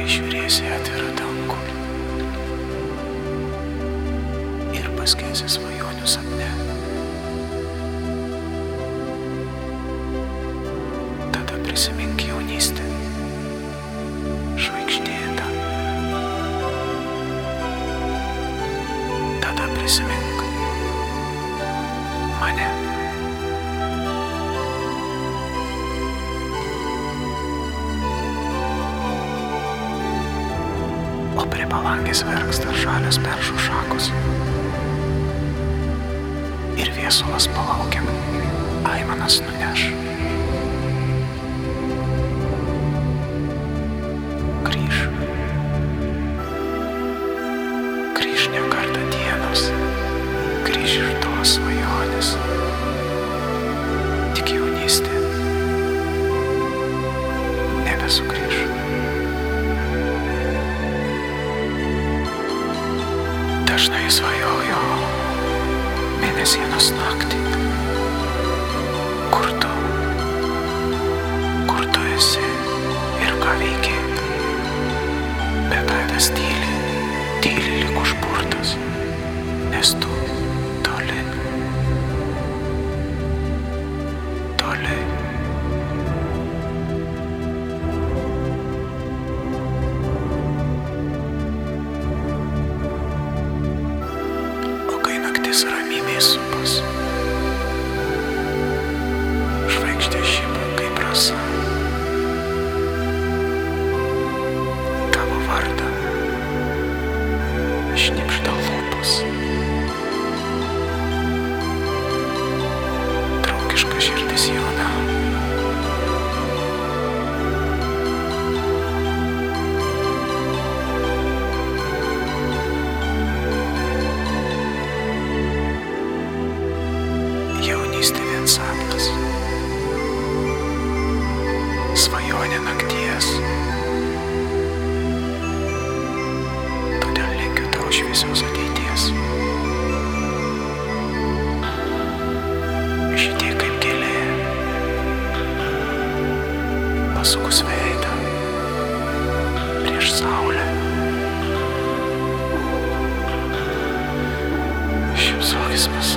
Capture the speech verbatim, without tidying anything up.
kai žiūrėsi atvirą dangų ir paskėsi svajonių sapne. Tada prisimink jaunystę, žvaigždėtą. Tada prisimink mane. O prie palangės verksta žalios beržų šakos. Ir viesulas palaukiam, aimanas nuneš. Grįž. Grįž ne kartą dienos. Grįž ir tos svajonės. Tik jaunystė nebesugrįž. Dažnai svajoju mėnesienos naktį. Kur tu? Kur tu esi ir ką veiki? Bet veidas tyli, tyli lyg užburtas, nes tu toli, toli. Ramybė supas. Žvaigždė žiba kaip rasa. Tavo vardą šnibžda lūpos. Draugiška širdis jauna. Jaunystė vien sapnas, svajonė nakties. Todėl linkiu tau šviesios ateities. Žydėk kaip gėlė, pasukus veidą prieš saulę. Šypsokis pas